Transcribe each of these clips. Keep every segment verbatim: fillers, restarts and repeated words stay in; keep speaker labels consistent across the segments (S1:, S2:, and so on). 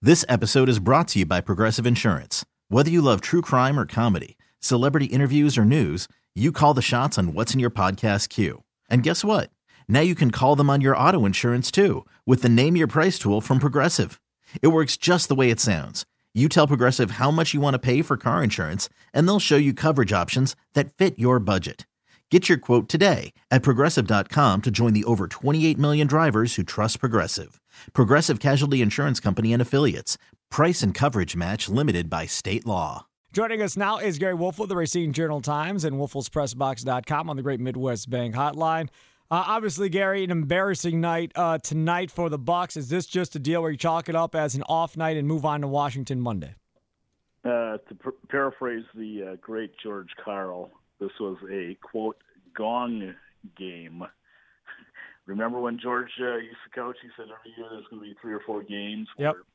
S1: This episode is brought to you by Progressive Insurance. Whether you love true crime or comedy, celebrity interviews or news, you call the shots on what's in your podcast queue. And guess what? Now you can call them on your auto insurance too with the Name Your Price tool from Progressive. It works just the way it sounds. You tell Progressive how much you want to pay for car insurance, and they'll show you coverage options that fit your budget. Get your quote today at Progressive dot com to join the over twenty-eight million drivers who trust Progressive. Progressive Casualty Insurance Company and Affiliates. Price and coverage match limited by state law.
S2: Joining us now is Gary Woelfel of the Racine Journal-Times and Woelfels Press Box dot com on the Great Midwest Bank Hotline. Uh, obviously, Gary, an embarrassing night uh, tonight for the Bucs. Is this just a deal where you chalk it up as an off night and move on to Washington Monday?
S3: Uh, to pr- paraphrase the uh, great George Karl, this was a, quote, gong game. Remember when George uh, used to coach, he said every year there's going to be three or four games where
S2: yep.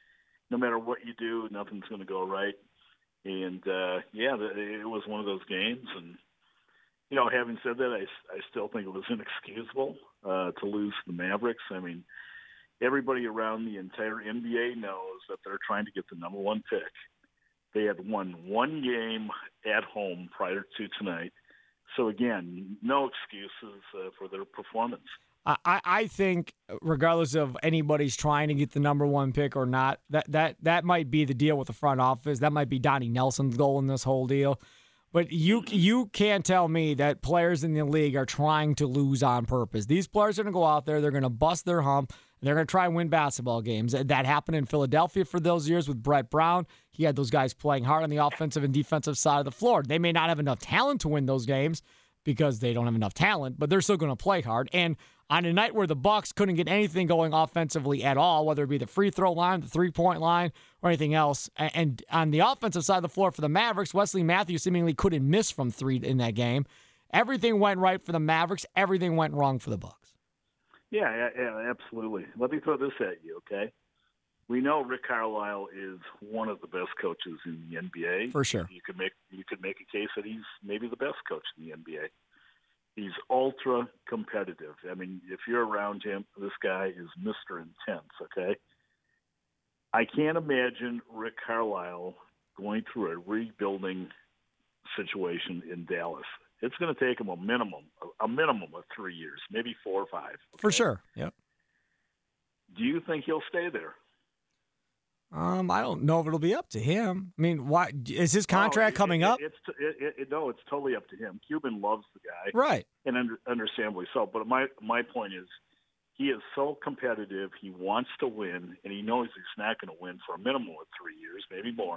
S3: no matter what you do, nothing's going to go right. And, uh, yeah, it was one of those games. And, you know, having said that, I, I still think it was inexcusable uh, to lose the Mavericks. I mean, everybody around the entire N B A knows that they're trying to get the number one pick. They had won one game at home prior to tonight. So, again, no excuses uh, for their performance.
S2: I, I think, regardless of anybody's trying to get the number one pick or not, that, that, that might be the deal with the front office. That might be Donnie Nelson's goal in this whole deal. But you you can't tell me that players in the league are trying to lose on purpose. These players are going to go out there, they're going to bust their hump, and they're going to try and win basketball games. That happened in Philadelphia for those years with Brett Brown. He had those guys playing hard on the offensive and defensive side of the floor. They may not have enough talent to win those games because they don't have enough talent, but they're still going to play hard. And on a night where the Bucs couldn't get anything going offensively at all, whether it be the free throw line, the three-point line, or anything else, and on the offensive side of the floor for the Mavericks, Wesley Matthews seemingly couldn't miss from three in that game. Everything went right for the Mavericks. Everything went wrong for the Bucs.
S3: Yeah, yeah, absolutely. Let me throw this at you, okay? We know Rick Carlisle is one of the best coaches in the N B A.
S2: For sure.
S3: You could make you could make a case that he's maybe the best coach in the N B A. He's ultra competitive. I mean, if you're around him, this guy is Mister Intense, okay? I can't imagine Rick Carlisle going through a rebuilding situation in Dallas. It's going to take him a minimum, a minimum of three years, maybe four or five. Okay?
S2: For sure, yep.
S3: Do you think he'll stay there?
S2: Um, I don't know if it'll be up to him. I mean, why is his contract
S3: oh, it,
S2: coming
S3: it,
S2: up?
S3: It's it, it, no, it's totally up to him. Cuban loves the guy,
S2: right?
S3: And under, understandably so. But my my point is, he is so competitive. He wants to win, and he knows he's not going to win for a minimum of three years, maybe more.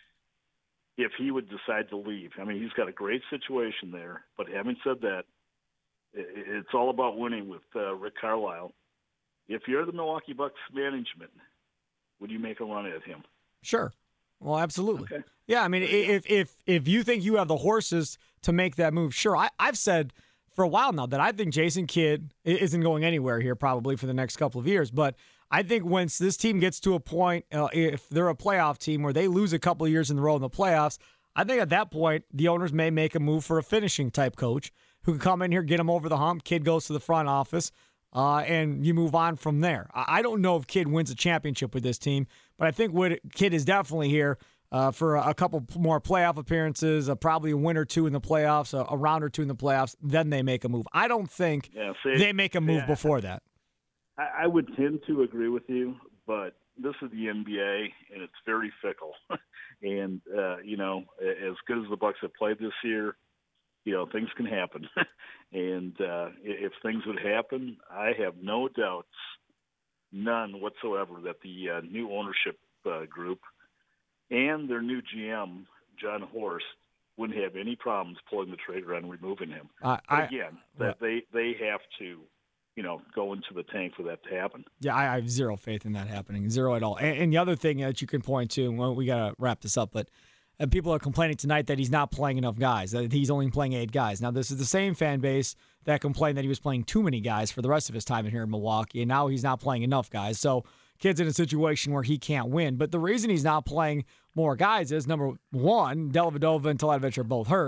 S3: If he would decide to leave, I mean, he's got a great situation there. But having said that, it, it's all about winning with uh, Rick Carlisle. If you're the Milwaukee Bucks management, would you make a run at him?
S2: Sure. Well, absolutely.
S3: Okay.
S2: Yeah, I mean, if if if you think you have the horses to make that move, sure. I, I've said for a while now that I think Jason Kidd isn't going anywhere here probably for the next couple of years. But I think once this team gets to a point, uh, if they're a playoff team where they lose a couple of years in a row in the playoffs, I think at that point the owners may make a move for a finishing type coach who can come in here, get them over the hump. Kidd goes to the front office. Uh, and you move on from there. I don't know if Kidd wins a championship with this team, but I think what Kidd is definitely here uh, for a couple more playoff appearances, uh, probably a win or two in the playoffs, a, a round or two in the playoffs. Then they make a move. I don't think
S3: yeah, see,
S2: they make a move
S3: yeah,
S2: before that.
S3: I, I would tend to agree with you, but this is the N B A, and it's very fickle. and, uh, you know, as good as the Bucks have played this year, you know, things can happen. and uh, if things would happen, I have no doubts, none whatsoever, that the uh, new ownership uh, group and their new G M, John Horst, wouldn't have any problems pulling the trigger on removing him.
S2: Uh,
S3: but again, I, that they, they have to, you know, go into the tank for that to happen.
S2: Yeah, I, I have zero faith in that happening, zero at all. And, and the other thing that you can point to, well, we got to wrap this up, but and people are complaining tonight that he's not playing enough guys, that he's only playing eight guys. Now, this is the same fan base that complained that he was playing too many guys for the rest of his time in here in Milwaukee, and now he's not playing enough guys. So Kidd's in a situation where he can't win. But the reason he's not playing more guys is, number one, Dellavedova and Teletovic are both hurt.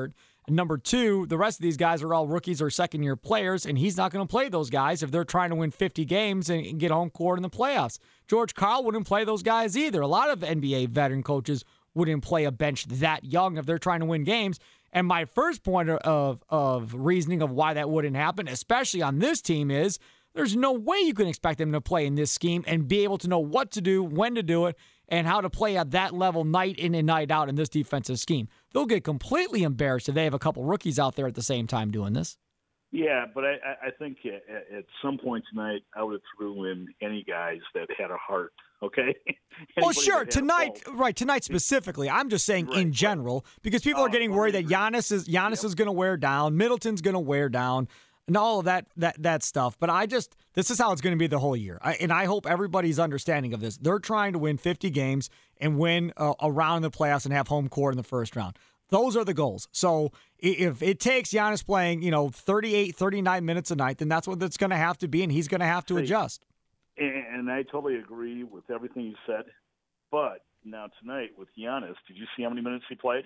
S2: And number two, the rest of these guys are all rookies or second-year players, and he's not going to play those guys if they're trying to win fifty games and get home court in the playoffs. George Karl wouldn't play those guys either. A lot of N B A veteran coaches wouldn't play a bench that young if they're trying to win games. And my first point of, of reasoning of why that wouldn't happen, especially on this team, is there's no way you can expect them to play in this scheme and be able to know what to do, when to do it, and how to play at that level night in and night out in this defensive scheme. They'll get completely embarrassed if they have a couple rookies out there at the same time doing this.
S3: Yeah, but I, I think at, at some point tonight, I would have threw in any guys that had a heart, okay?
S2: Well, sure, tonight, right, tonight specifically. I'm just saying right, in general, right. because people oh, are getting worried that Giannis is Giannis yep. is going to wear down, Middleton's going to wear down, and all of that that that stuff. But I just, this is how it's going to be the whole year. I, and I hope everybody's understanding of this. They're trying to win fifty games and win uh, a round in the playoffs and have home court in the first round. Those are the goals. So if it takes Giannis playing, you know, thirty-eight, thirty-nine minutes a night, then that's what it's going to have to be, and he's going to have to adjust.
S3: And I totally agree with everything you said. But now tonight with Giannis, did you see how many minutes he played?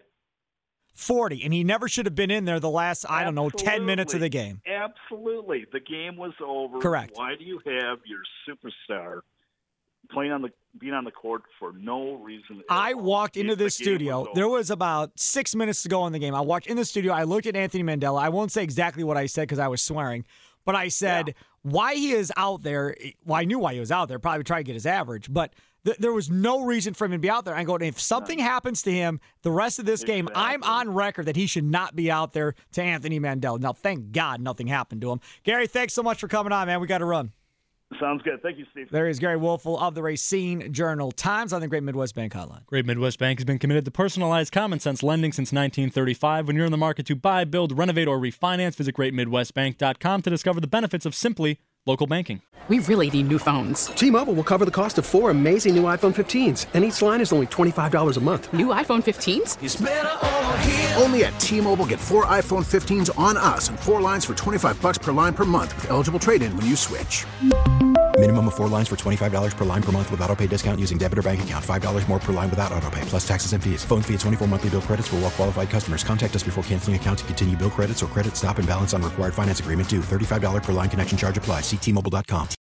S2: forty, and he never should have been in there the last, I don't know, ten minutes of the game.
S3: Absolutely. The game was over.
S2: Correct.
S3: Why do you have your superstar playing on the being on the court for no reason?
S2: I walked into this studio. There was about six minutes to go in the game. I walked in the studio. I looked at Anthony Mandela. I won't say exactly what I said because I was swearing, but I said yeah. why he is out there. Well, I knew why he was out there. Probably trying to get his average, but th- there was no reason for him to be out there. I go, if something happens to him the rest of this game, exactly. I'm on record that he should not be out there to Anthony Mandela. Now, thank God nothing happened to him. Gary, thanks so much for coming on, man. We got to run.
S3: Sounds good. Thank you, Steve.
S2: There is Gary Woelfel of the Racine Journal-Times on the Great Midwest Bank Hotline.
S4: Great Midwest Bank has been committed to personalized common sense lending since nineteen thirty-five. When you're in the market to buy, build, renovate, or refinance, visit great midwest bank dot com to discover the benefits of simply local banking.
S5: We really need new phones.
S6: T-Mobile will cover the cost of four amazing new iPhone fifteens, and each line is only twenty-five dollars a month.
S5: New iPhone fifteens?
S7: It's better over here. Only at T-Mobile, get four iPhone fifteens on us and four lines for twenty-five dollars per line per month with eligible trade-in when you switch.
S8: Minimum of four lines for twenty-five dollars per line per month with autopay discount using debit or bank account. five dollars more per line without autopay, plus taxes and fees. Phone fee at twenty-four monthly bill credits for well-qualified customers. Contact us before canceling account to continue bill credits or credit stop and balance on required finance agreement due. thirty-five dollars per line connection charge applies. See T Mobile dot com.